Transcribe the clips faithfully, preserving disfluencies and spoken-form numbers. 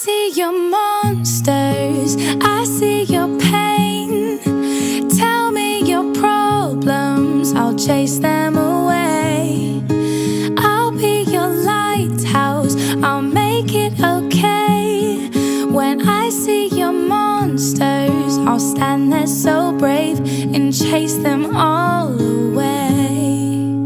see your monsters, I see your pain. Tell me your problems, I'll chase them away. I'll be your lighthouse, I'll make it okay. When I see your monsters, I'll stand there so brave and chase them all away.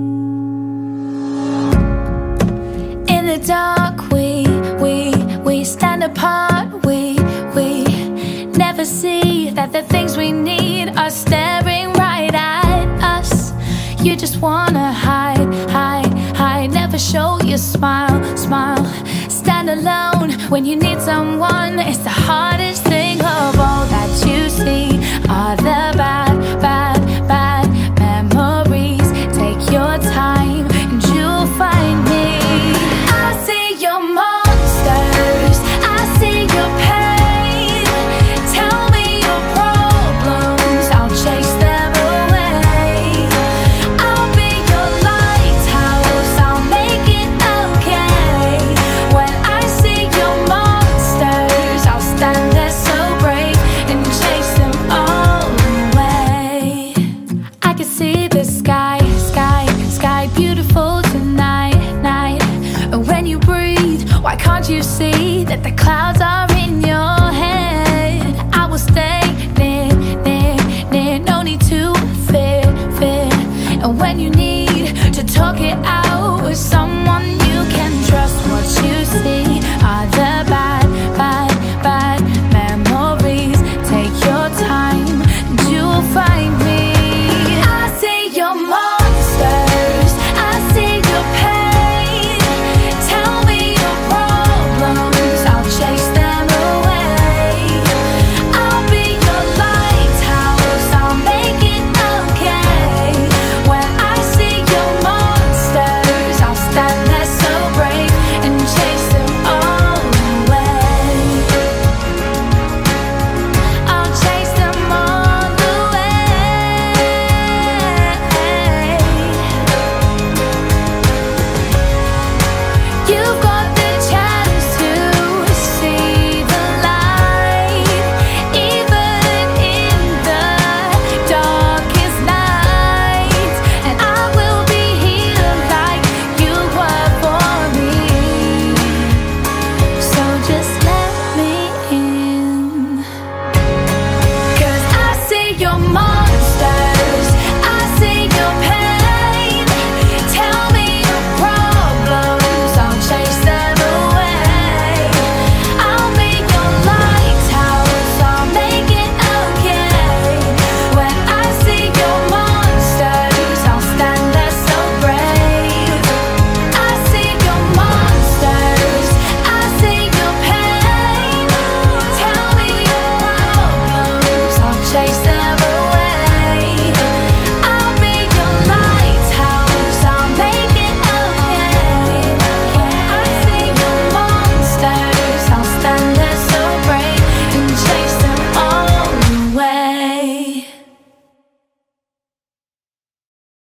In the dark we, we, we stand apart. We, we never see that the things we need are staring right at us. You just wanna hide, hide, hide. Never show your smile, smile. Stand alone when you need someone. It's the hardest thing of all that you see are the bad, bad, bad memories. Take your time and you'll find me. I see your monsters, I see your pain. Tell me your problems, I'll chase them away. I'll be your lighthouse, I'll make it okay. When I see your monsters, I'll stand there so brave and chase them all away. I can see the sky, sky, sky beautiful tonight, night. And when you breathe, why can't you see that the clouds are in your head? I will stay near, near, near. No need to fear, fear. And when you need to talk it out,